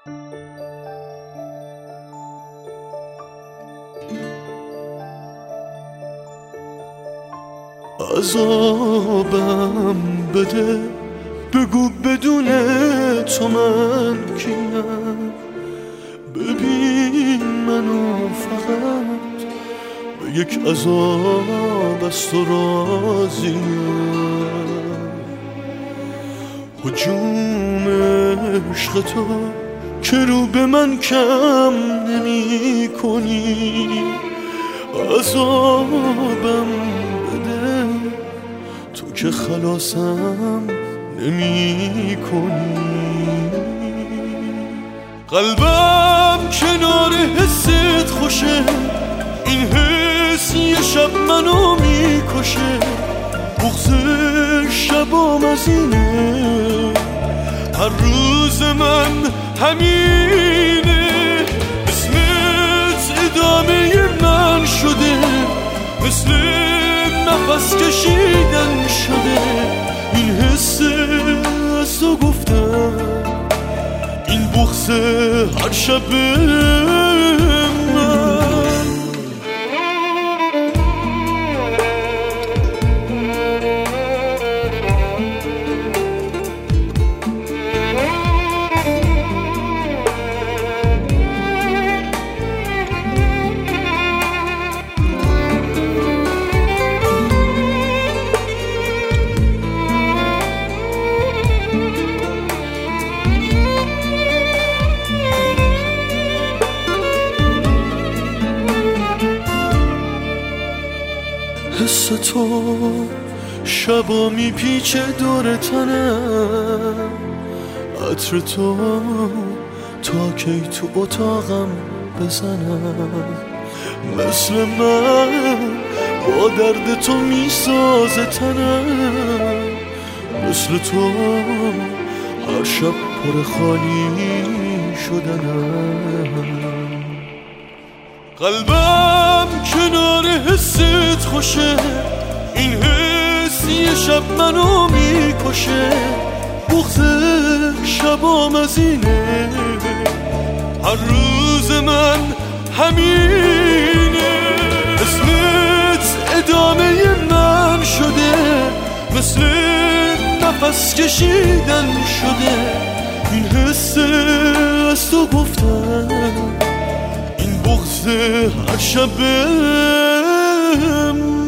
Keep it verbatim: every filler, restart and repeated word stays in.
عذابم بده، بگو بدون تو من کیم. ببین منو فقط به یک عذاب از تو راضیم. هجوم عشق تو که رو به من کم نمی کنی. عذابم بده، تو که خلاصم نمی کنی. قلبم کنار حست خوشه، این حس یه شب منو میکشه. بغض شبام از اینه، هر روز من همینه. اسمت ادامه من شده، مثل نفس کشیدن شده. این حس از تو گفتم، این بغض هر شب من. حس تو شبا میپیچه دور تنم، عطر تو تا کی تو اتاقم بزنم. مثل من با درد تو میسازه تنم، مثل تو هر شب پر خالی شدنم. قلبم کنار حست خوشه، این حس یه شب منو میکشه. بغض شبام از اینه، هر روز من همینه. اسمت ادامه من شده، مثل نفس کشیدن شده. این حس از تو گفتم، این بغض هر شب